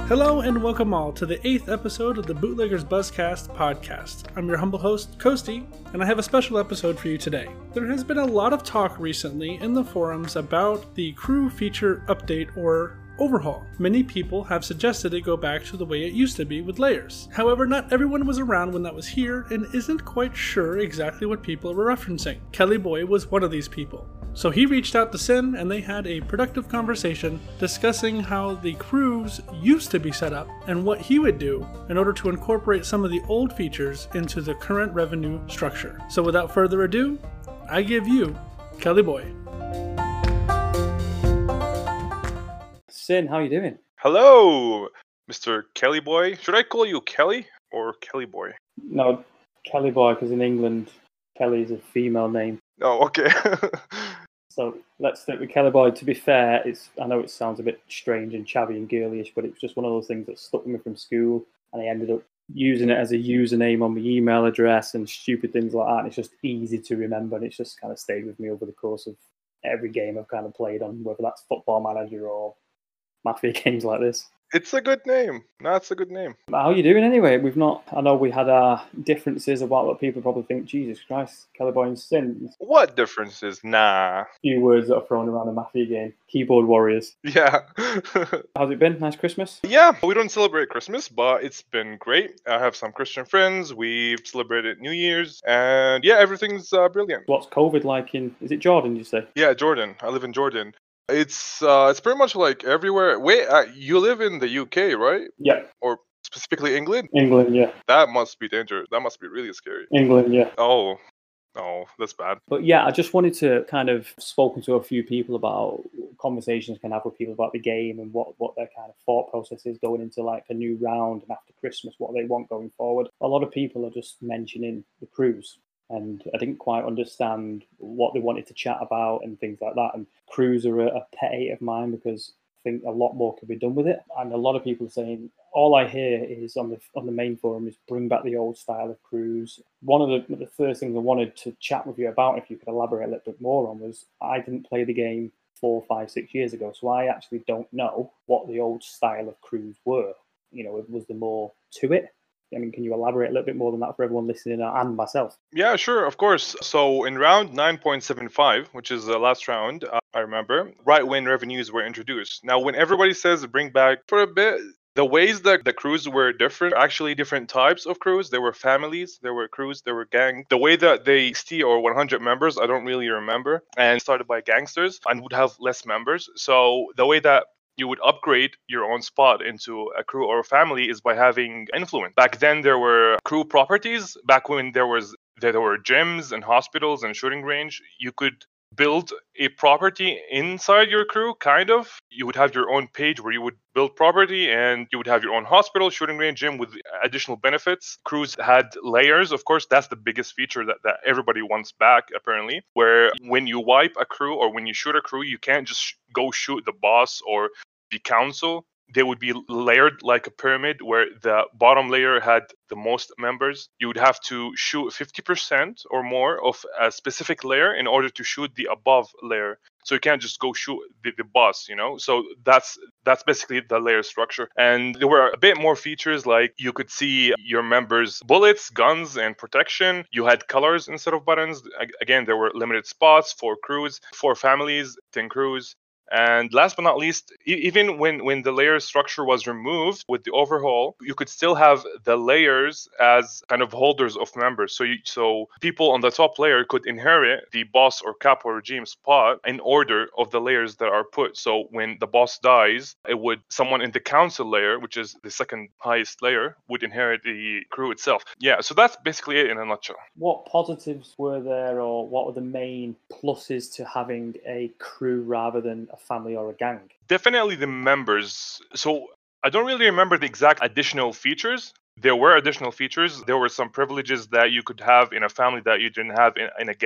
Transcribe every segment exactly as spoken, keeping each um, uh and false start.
Hello and welcome all to the eighth episode of the Bootleggers Buzzcast podcast. I'm your humble host, Kosti, and I have a special episode for you today. There has been a lot of talk recently in the forums about the crew feature update or overhaul. Many people have suggested it go back to the way it used to be with layers. However, not everyone was around when that was here and isn't quite sure exactly what people were referencing. Kelly Boy was one of these people. So he reached out to Sin and they had a productive conversation discussing how the crews used to be set up and what he would do in order to incorporate some of the old features into the current revenue structure. So without further ado, I give you Kelly Boy. Sin, how are you doing? Hello, Mister Kelly Boy. Should I call you Kelly or Kelly Boy? No, Kelly Boy, because in England, Kelly is a female name. Oh, okay. So let's stick with Kelly Boy. To be fair, it's I know it sounds a bit strange and chavvy and girlyish, but it was just one of those things that stuck with me from school, and I ended up using it as a username on my email address and stupid things like that. And it's just easy to remember, and it's just kind of stayed with me over the course of every game I've kind of played on, whether that's Football Manager or Mafia games like this. It's a good name. No, it's a good name. How are you doing anyway? We've not, I know we had our differences about what people probably think, Jesus Christ, Kelly Boy and Sin. What differences? Nah. Few words that are thrown around a Mafia game. Keyboard warriors. Yeah. How's it been? Nice Christmas? Yeah, we don't celebrate Christmas, but it's been great. I have some Christian friends. We've celebrated New Year's. And yeah, everything's uh, brilliant. What's COVID like in, is it Jordan, you say? Yeah, Jordan. I live in Jordan. It's uh, it's pretty much like everywhere. Wait, uh, you live in the U K, right? Yeah. Or specifically England? England, yeah. That must be dangerous. That must be really scary. England, yeah. Oh, oh, that's bad. But yeah, I just wanted to kind of spoken to a few people about conversations I can have with people about the game and what, what their kind of thought process is going into like a new round and after Christmas, what they want going forward. A lot of people are just mentioning the crews. And I didn't quite understand what they wanted to chat about and things like that. And crews are a, a pet hate of mine because I think a lot more could be done with it. And a lot of people are saying, all I hear is on the on the main forum is bring back the old style of crews. One of the, the first things I wanted to chat with you about, if you could elaborate a little bit more on, was I didn't play the game four, five, six years ago. So I actually don't know what the old style of crews were. You know, was there more to it? I mean, can you elaborate a little bit more than that for everyone listening and myself? Yeah, sure, of course. So in round nine point seven five, which is the last round, uh, I remember, right when revenues were introduced. Now, when everybody says bring back for a bit, the ways that the crews were different, actually different types of crews. There were families, there were crews, there were gangs. The way that they sixty or one hundred members, I don't really remember, and started by gangsters and would have less members. So the way that you would upgrade your own spot into a crew or a family is by having influence. Back then, there were crew properties. Back when there was there were gyms and hospitals and shooting range, you could build a property inside your crew, kind of. You would have your own page where you would build property and you would have your own hospital, shooting range, gym with additional benefits. Crews had layers. Of course, that's the biggest feature that, that everybody wants back, apparently, where when you wipe a crew or when you shoot a crew, you can't just sh- go shoot the boss or the council. They would be layered like a pyramid where the bottom layer had the most members. You would have to shoot fifty percent or more of a specific layer in order to shoot the above layer. So you can't just go shoot the, the boss, you know? So that's that's basically the layer structure. And there were a bit more features, like you could see your members' bullets, guns, and protection. You had colors instead of buttons. Again, there were limited spots for crews, for families, ten crews. And last but not least, e- even when, when the layer structure was removed with the overhaul, you could still have the layers as kind of holders of members. So you, so people on the top layer could inherit the boss or capo regime spot in order of the layers that are put. So when the boss dies, it would someone in the council layer, which is the second highest layer, would inherit the crew itself. Yeah, so that's basically it in a nutshell. What positives were there, or what were the main pluses to having a crew rather than a family or a gang? Definitely the members. So I don't really remember the exact additional features. There were additional features. There were some privileges that you could have in a family that you didn't have in, in a gang.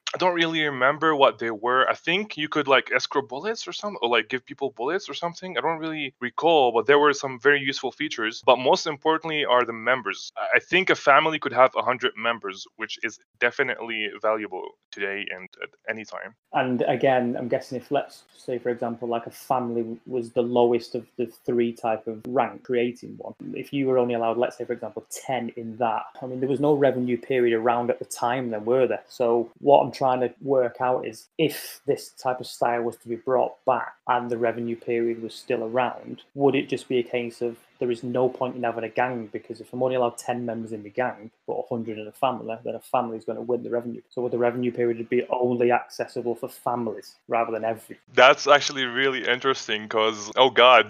I don't really remember what they were. I think you could like escrow bullets or something, or like give people bullets or something. I don't really recall, but there were some very useful features. But most importantly are the members. I I think a family could have one hundred members, which is definitely valuable today and at any time. And again, I'm guessing if, let's say, for example, like a family was the lowest of the three type of rank, creating one, if you were only allowed, let's say, for example, ten in that, I mean, there was no revenue period around at the time then, were there? So what I'm trying to work out is if this type of style was to be brought back and the revenue period was still around, would it just be a case of there is no point in having a gang, because if I'm only allowed ten members in the gang but one hundred in a family, then a family is going to win the revenue. So would the revenue period be only accessible for families rather than every? That's actually really interesting because, oh God,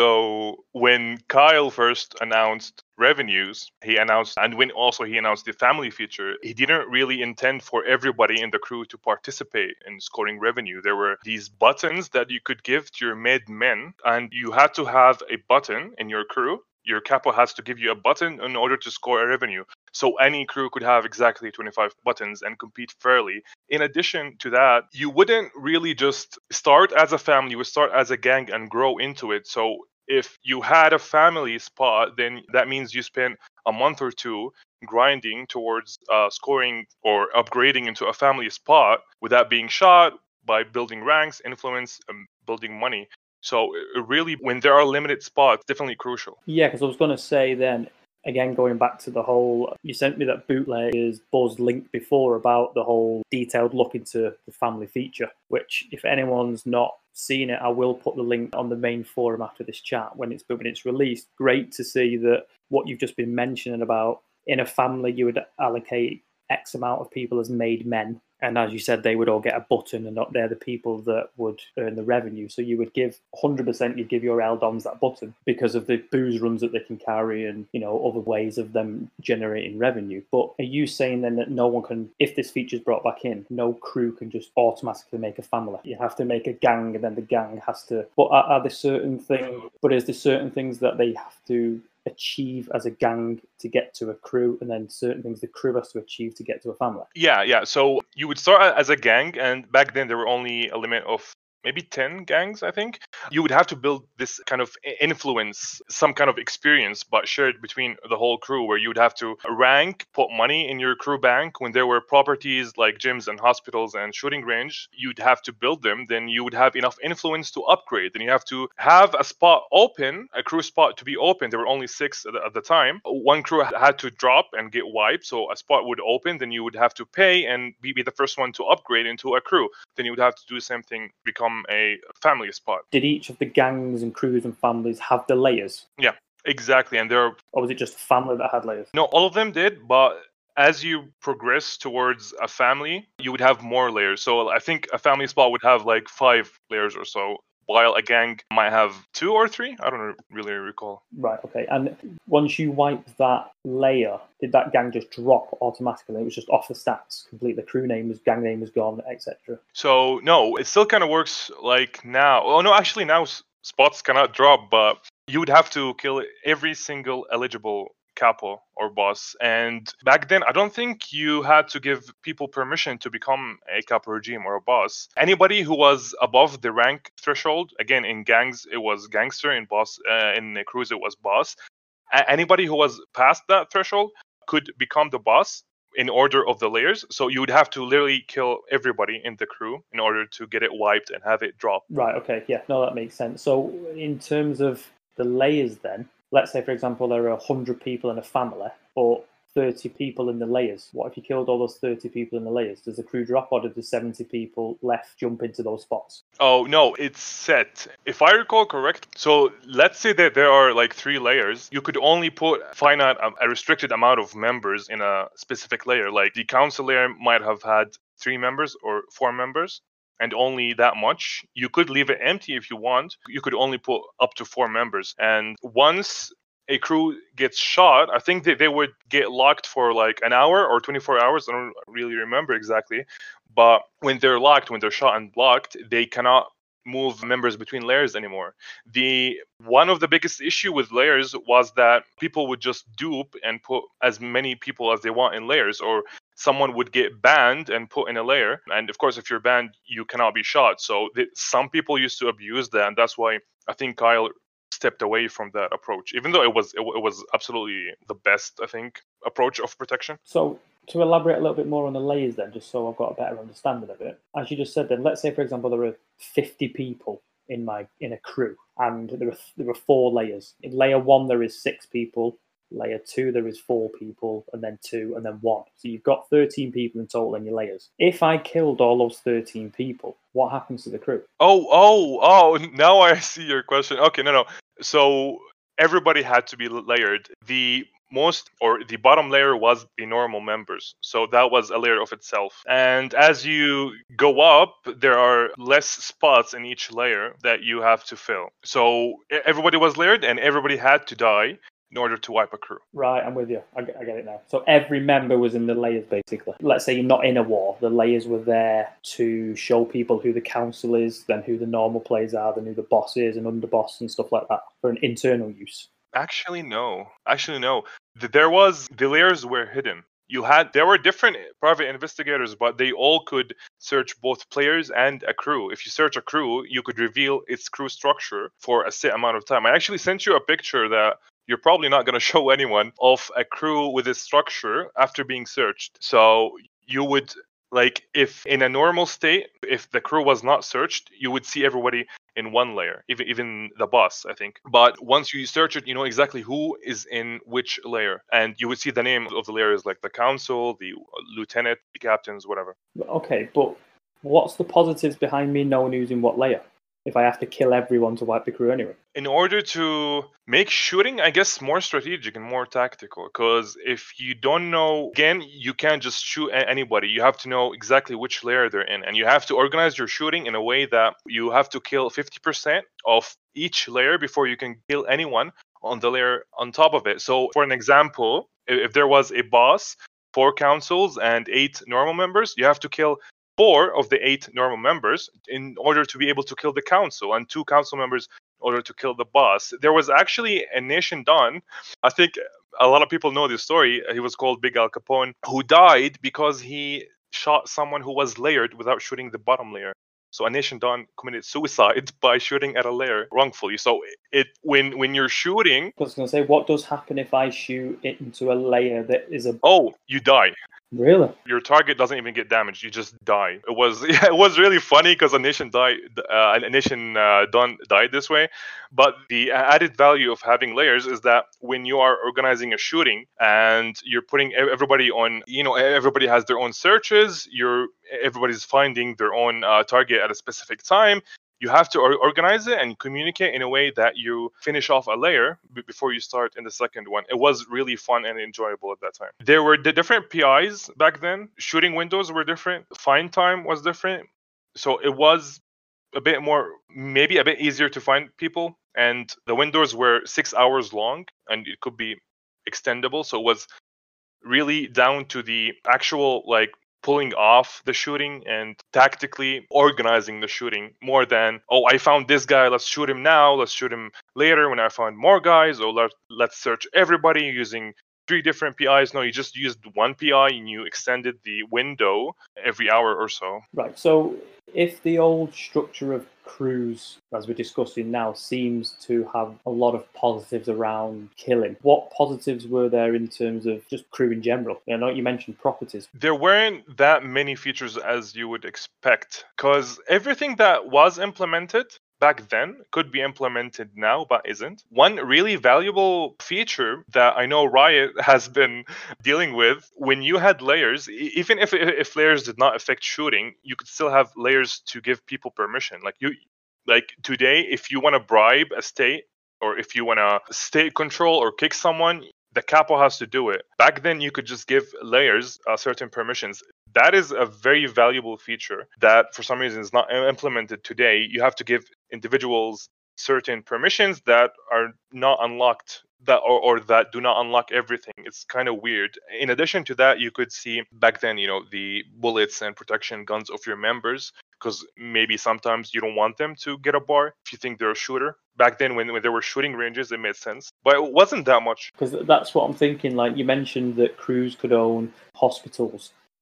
so when Kyle first announced revenues, he announced, and when also he announced the family feature, he didn't really intend for everybody in the crew to participate in scoring revenue. There were these buttons that you could give to your mid men, and you had to have a button in your crew. Your capo has to give you a button in order to score a revenue. So any crew could have exactly twenty-five buttons and compete fairly. In addition to that, you wouldn't really just start as a family, you would start as a gang and grow into it. So if you had a family spot, then that means you spent a month or two grinding towards uh, scoring or upgrading into a family spot without being shot, by building ranks, influence, and building money. So it really, when there are limited spots, definitely crucial. Yeah, because I was going to say then, again, going back to the whole, you sent me that bootlegger's buzz link before about the whole detailed look into the family feature, which if anyone's not seen it, I will put the link on the main forum after this chat when it's when it's released. Great to see that what you've just been mentioning about in a family, you would allocate X amount of people as made men. And as you said, they would all get a button, and they're the people that would earn the revenue. So you would give one hundred percent, you'd give your L-Doms that button because of the booze runs that they can carry and, you know, other ways of them generating revenue. But are you saying then that no one can, if this feature's brought back in, no crew can just automatically make a family? You have to make a gang, and then the gang has to, but are, are there certain things, but is there certain things that they have to achieve as a gang to get to a crew, and then certain things the crew has to achieve to get to a family? Yeah, yeah. So you would start as a gang, and back then there were only a limit of maybe ten gangs, I think. You would have to build this kind of influence, some kind of experience, but shared between the whole crew, where you would have to rank, put money in your crew bank. When there were properties like gyms and hospitals and shooting range, you'd have to build them. Then you would have enough influence to upgrade. Then you have to have a spot open, a crew spot to be open. There were only six at the, at the time. One crew had to drop and get wiped, so a spot would open. Then you would have to pay and be, be the first one to upgrade into a crew. Then you would have to do the same thing, become a family spot. Did each of the gangs and crews and families have the layers? Yeah, exactly. And there are, or was it just a family that had layers? No, all of them did, but as you progress towards a family, you would have more layers. So I think a family spot would have like five layers or so, while a gang might have two or three. I don't really recall. Right, okay. And once you wiped that layer, did that gang just drop automatically? It was just off the stats completely. The crew name was, gang name was gone, et cetera. So no, it still kind of works like now. Oh no, actually now spots cannot drop, but you would have to kill every single eligible capo or boss. And back then, I don't think you had to give people permission to become a capo regime or a boss. Anybody who was above the rank threshold, again, in gangs, it was gangster, in boss, uh, in crews, it was boss. A- anybody who was past that threshold could become the boss in order of the layers. So you would have to literally kill everybody in the crew in order to get it wiped and have it drop. Right, okay, yeah, no, that makes sense. So in terms of the layers then, let's say, for example, there are one hundred people in a family, but thirty people in the layers. What if you killed all those thirty people in the layers? Does the crew drop, or do the seventy people left jump into those spots? Oh, no, it's set. If I recall correct, so let's say that there are like three layers. You could only put finite, um, a restricted amount of members in a specific layer. Like the council layer might have had three members or four members, and only that much. You could leave it empty if you want. You could only put up to four members. And once a crew gets shot, I think that they would get locked for like an hour or twenty-four hours. I don't really remember exactly. But when they're locked, when they're shot and blocked, they cannot move members between layers anymore. The one of the biggest issue with layers was that people would just dupe and put as many people as they want in layers, or someone would get banned and put in a layer. And of course, if you're banned, you cannot be shot. So th- some people used to abuse that, and that's why I think Kyle stepped away from that approach, even though it was it, w- it was absolutely the best, I think, approach of protection. So to elaborate a little bit more on the layers then, just so I've got a better understanding of it, as you just said then, let's say, for example, there are fifty people in my in a crew, and there are there are four layers. In layer one, there is six people. Layer two, there is four people, and then two, and then one. So you've got thirteen people in total in your layers. If I killed all those thirteen people, what happens to the crew? Oh, oh, oh, now I see your question. Okay, no, no. So everybody had to be layered. The most or the bottom layer was the normal members. So that was a layer of itself. And as you go up, there are less spots in each layer that you have to fill. So e- everybody was layered and everybody had to die in order to wipe a crew. Right, I'm with you. I get, I get it now. So every member was in the layers, basically. Let's say you're not in a war. The layers were there to show people who the council is, then who the normal players are, then who the boss is, and underboss and stuff like that for an internal use. Actually, no. Actually, no. Th- There was the layers were hidden. You had there were different private investigators, but they all could search both players and a crew. If you search a crew, you could reveal its crew structure for a set amount of time. I actually sent you a picture that you're probably not going to show anyone of a crew with its structure after being searched. So you would like if in a normal state, if the crew was not searched, you would see everybody in one layer, even even the boss, I think. But once you search it, you know exactly who is in which layer, and you would see the name of the layers, like the council, the lieutenant, the captains, whatever. Okay, but what's the positives behind me knowing who's in what layer? If I have to kill everyone to wipe the crew anyway. In order to make shooting, I guess, more strategic and more tactical, because if you don't know, again, you can't just shoot a- anybody. You have to know exactly which layer they're in, and you have to organize your shooting in a way that you have to kill fifty percent of each layer before you can kill anyone on the layer on top of it. So, for an example, i- if there was a boss, four councils, and eight normal members, you have to kill four of the eight normal members in order to be able to kill the council, and two council members in order to kill the boss. There was actually a Nation Don, I think a lot of people know this story. He was called Big Al Capone, who died because he shot someone who was layered without shooting the bottom layer. So a Nation Don committed suicide by shooting at a layer wrongfully. So it when when you're shooting, I was going to say, what does happen if I shoot it into a layer that is a... oh, you die. Really? Your target doesn't even get damaged; you just die. It was yeah, it was really funny because a nation died, uh, a nation uh, done died this way. But the added value of having layers is that when you are organizing a shooting and you're putting ev- everybody on, you know, everybody has their own searches. You're everybody's finding their own uh, target at a specific time. You have to or- organize it and communicate in a way that you finish off a layer b- before you start in the second one. It was really fun and enjoyable at that time. There were the different P Is back then. Shooting windows were different. Find time was different. So it was a bit more, maybe a bit easier to find people. And the windows were six hours long and it could be extendable. So it was really down to the actual like pulling off the shooting and tactically organizing the shooting more than, oh, I found this guy, let's shoot him now, let's shoot him later when I find more guys, or let, let's search everybody using three different P Is. No, you just used one P I and you extended the window every hour or so. Right, so if the old structure of crews, as we're discussing now, seems to have a lot of positives around killing, what positives were there in terms of just crew in general? I know you mentioned properties. There weren't that many features as you would expect, because everything that was implemented back then could be implemented now but isn't. One really valuable feature that I know Riot has been dealing with, when you had layers, e- even if if layers did not affect shooting, you could still have layers to give people permission. Like you like today, if you want to bribe a state, or if you want to state control or kick someone, the capo has to do it. Back then, you could just give layers uh, certain permissions. That is a very valuable feature that, for some reason, is not implemented today. You have to give individuals certain permissions that are not unlocked, that or, or that do not unlock everything. It's kind of weird. In addition to that, you could see back then, you know, the bullets and protection guns of your members, because maybe sometimes you don't want them to get a bar if you think they're a shooter. Back then, when, when there were shooting ranges, it made sense. But it wasn't that much. Because that's what I'm thinking. Like you mentioned that crews could own hospitals.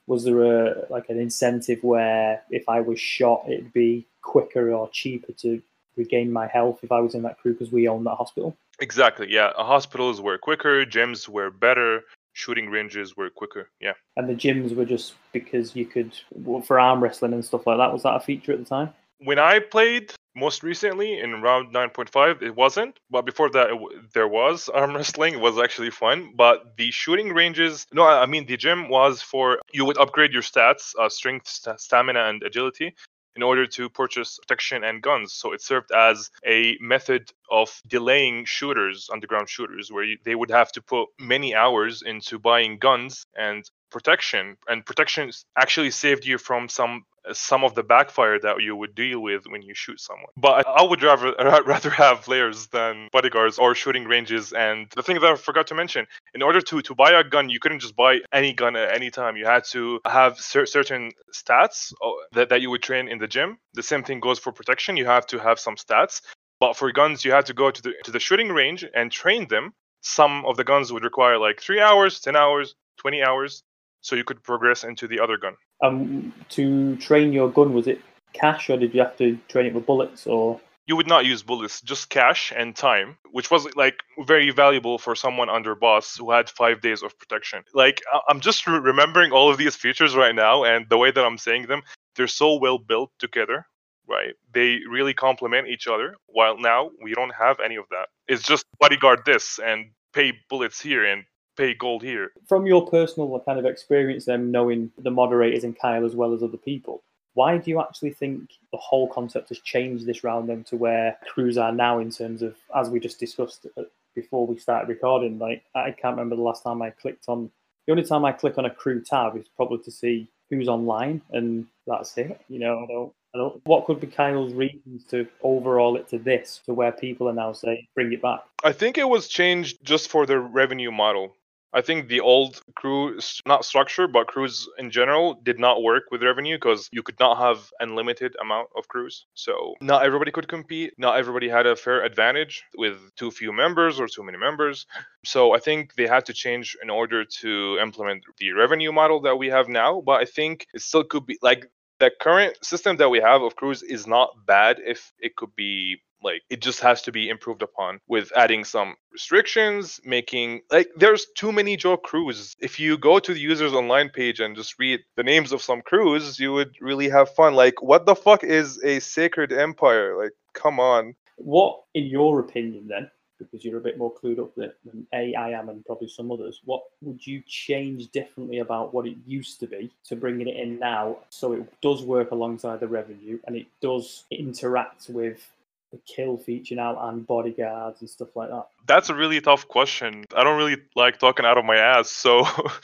Was there a like an incentive where if I was shot, it'd be quicker or cheaper to regain my health if I was in that crew because we own that hospital? Exactly, yeah. Uh, Hospitals were quicker, gyms were better, shooting ranges were quicker, yeah. And the gyms were just because you could, well, for arm wrestling and stuff like that, was that a feature at the time? When I played most recently in round nine point five, it wasn't. But before that, it w- there was arm wrestling. It was actually fun. But the shooting ranges, no, I I mean, the gym was for, you would upgrade your stats, uh, strength, st- stamina, and agility in order to purchase protection and guns. So it served as a method of delaying shooters, underground shooters, where you, they would have to put many hours into buying guns and protection. And protection actually saved you from some some of the backfire that you would deal with when you shoot someone. But I would rather rather have layers than bodyguards or shooting ranges. And the thing that I forgot to mention, in order to, to buy a gun, you couldn't just buy any gun at any time. You had to have cer- certain stats uh, that, that you would train in the gym. The same thing goes for protection. You have to have some stats. But for guns, you had to go to the to the shooting range and train them. Some of the guns would require like three hours, ten hours, twenty hours, so you could progress into the other gun. Um, to train your gun, was it cash or did you have to train it with bullets? Or You would not use bullets, just cash and time, which was like very valuable for someone under boss who had five days of protection. Like I- I'm just re- remembering all of these features right now, and the way that I'm saying them, they're so well built together. Right, they really complement each other. While now we don't have any of that. It's just bodyguard this and pay bullets here and pay gold here. from your personal kind of experience, then knowing the moderators in Kyle as well as other people, why do you actually think the whole concept has changed this round then to where crews are now in terms of, as we just discussed before we started recording? Like, I can't remember the last time I clicked on. The only time I click on a crew tab is probably to see who's online, and that's it. You know, I don't. I don't. What could be Kyle's reasons to overhaul it to this, to where people are now saying bring it back? I think it was changed just for the revenue model. I think the old crew, s- not structure, but crews in general, did not work with revenue because you could not have unlimited amount of crews. So not everybody could compete. Not everybody had a fair advantage with too few members or too many members. So I think they had to change in order to implement the revenue model that we have now. But I think it still could be like the current system that we have of crews is not bad if it could be like it just has to be improved upon with adding some restrictions, making like there's too many joke crews. If you go to the users online page and just read the names of some crews, you would really have fun. Like, what the fuck is a sacred empire? Like, come on. What, in your opinion, then, because you're a bit more clued up than than A, I am, and probably some others, what would you change differently about what it used to be to bringing it in now so it does work alongside the revenue and it does interact with the kill feature now and bodyguards and stuff like that? That's a really tough question. I don't really like talking out of my ass. So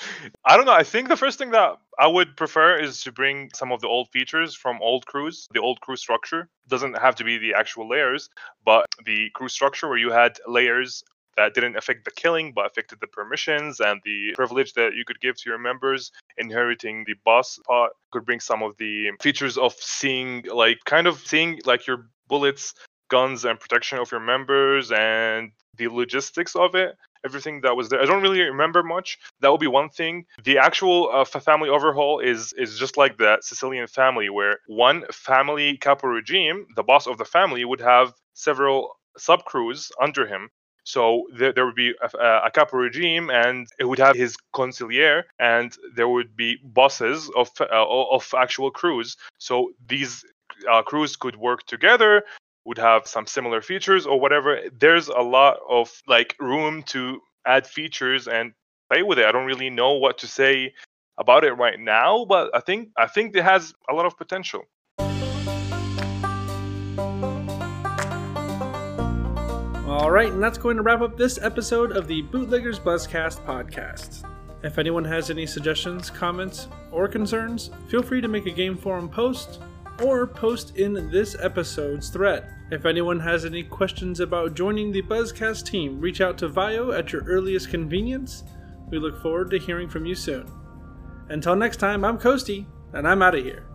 I don't know. I think the first thing that I would prefer is to bring some of the old features from old crews. The old crew structure doesn't have to be the actual layers, but the crew structure where you had layers that didn't affect the killing, but affected the permissions and the privilege that you could give to your members. Inheriting the boss pot could bring some of the features of seeing, like, kind of seeing like your bullets, guns, and protection of your members, and the logistics of it, everything that was there. I don't really remember much. That would be one thing. The actual uh, fa- family overhaul is is just like the Sicilian family, where one family capo regime, the boss of the family, would have several sub crews under him. So there, there would be a, a capo regime, and it would have his consigliere, and there would be bosses of uh, of actual crews. So these uh, crews could work together, would have some similar features or whatever. There's a lot of like room to add features and play with it. I don't really know what to say about it right now, but I think I think it has a lot of potential. All right, and that's going to wrap up this episode of the Bootleggers Buzzcast podcast. If anyone has any suggestions, comments, or concerns, feel free to make a game forum post or post in this episode's thread. If anyone has any questions about joining the Buzzcast team, reach out to Vio at your earliest convenience. We look forward to hearing from you soon. Until next time, I'm Kosti, and I'm out of here.